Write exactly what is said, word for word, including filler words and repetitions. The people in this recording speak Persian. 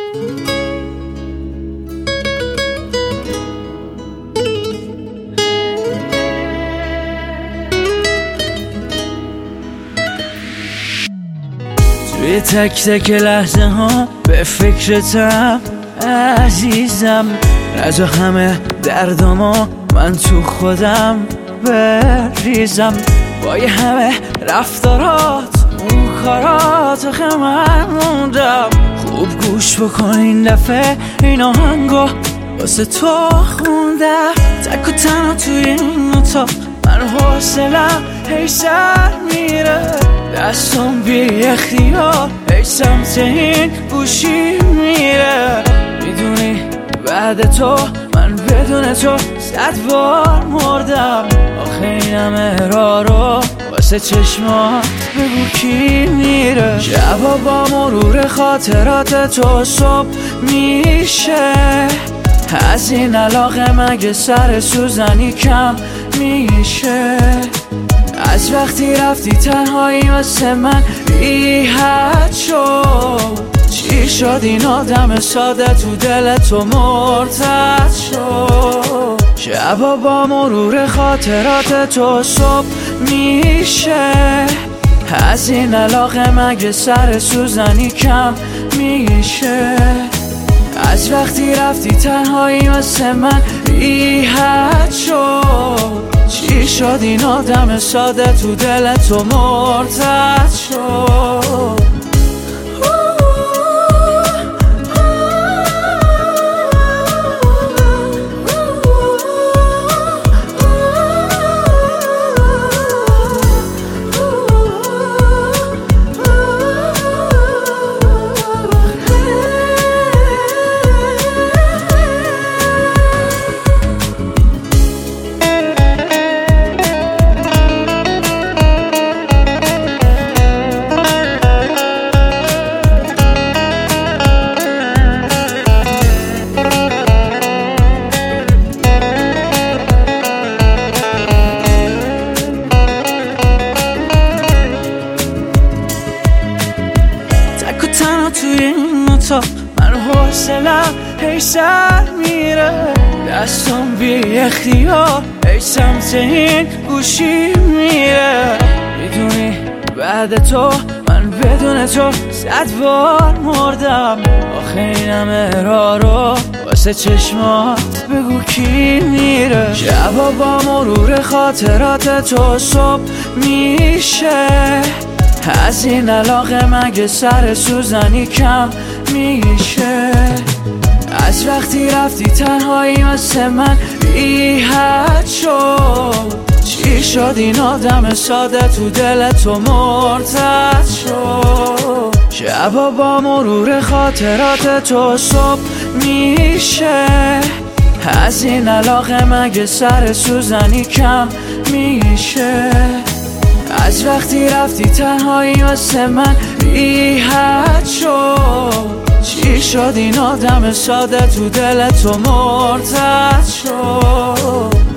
توی تک تک لحظه ها به فکرتم عزیزم، از همه دردامو من تو خودم بریزم. با یه همه رفتارات اون کارات آخه من موندم. خوب گوش بکن این دفعه این آهنگو واسه تو خوندم. تک و تنها توی این اتاق من حوصلم هی سر میره، دستم بی اختیار هی سمت این گوشی میره. میدونی بعد تو من بدون تو صد بار مردم. آخه این همه راه رو واسه چشمات بگو کی میره. شبا با مرور خاطرات تو صبح میشه، از این علاقه مگه سر سوزنی کم میشه. از وقتی رفتی تنهایی واسه من بی حد شد. چی شد این آدم ساده تو دل تو مرتد شد. شبا با مرور خاطرات تو صبح میشه، از این علاقه مگه سر سوزنی کم میشه. از وقتی رفتی تنهایی واسه من بی حد شد. چی شد این آدم ساده تو دل تو مرتد شد. توی این اتاق من حوصلم هی سر میره، دستم بی اختیار هی سمت این گوشی میره. میدونی بعد تو من بدون تو صد بار مردم. آخه این همه راه رو واسه چشمات بگو کی میره. شبا با مرور خاطرات تو صبح میشه، از این علاقه مگه سر سوزنی کم میشه. از وقتی رفتی تنهایی واسه من بی حد شد. چی شد این آدم ساده تو دل تو مرتد شد. شبا با مرور خاطرات تو صبح میشه، از این علاقه مگه سر سوزنی کم میشه. از وقتی رفتی تنهایی واسه من بی حد شد. چی شد این آدم ساده تو دل تو مرتد شد.